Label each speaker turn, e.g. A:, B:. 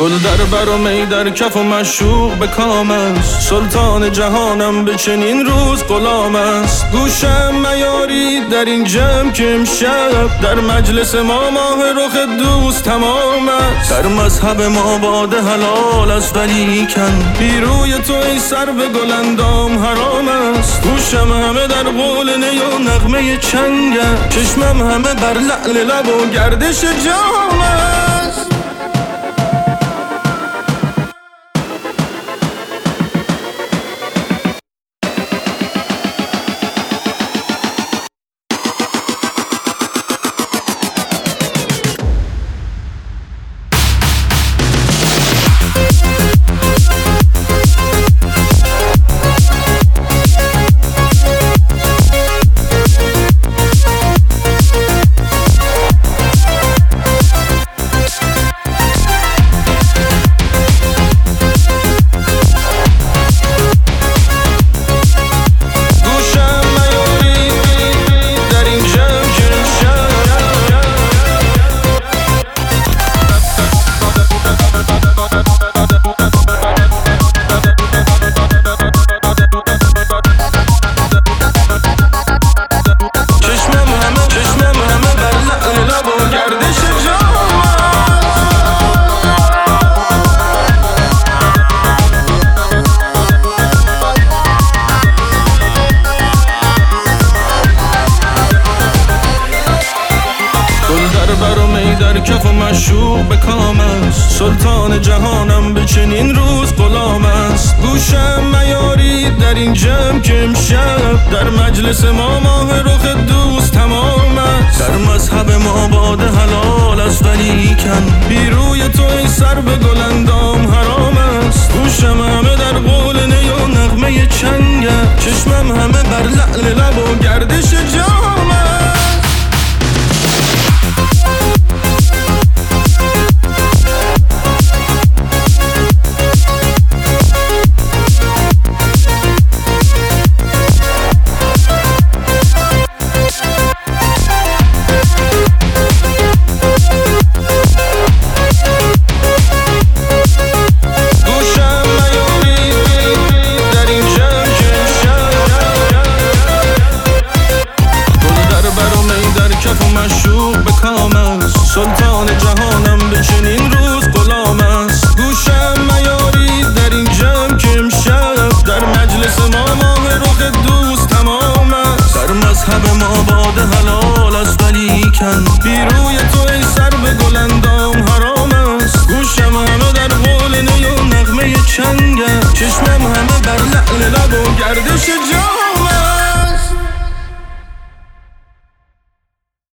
A: گل در بر و می در کف و مشوق به کام است. سلطان جهانم به چنین روز غلام است. گوشم میاری در این جمع که امشب در مجلس ما ماه رخ دوست تمام است. در مذهب ما باده حلال است ولیکن بی روی تو ای سرو گلندام حرام است. گوشم همه در قول نی و نغمه چنگه، چشمم همه بر لعل لب و گردش جام است. در کف و مشوق به کام است. سلطان جهانم به چنین روز غلام است. گوشم میاری در این جمع که امشب در مجلس ما ماه رخ دوست تمام است. در مذهب ما باده حلال است ولیکن بی روی تو ای سرو گلندام حرام است. گوشم همه در قول نی و نغمه چنگه، چشمم همه بر لعل لب و گردش جام است. مشوق به کام است. سلطان جهانم به چنین روز غلام است. گوشم میاری در این جمع که امشب در مجلس ما ماه رخ دوست تمام است. در مذهب ما باده حلال است ولیکن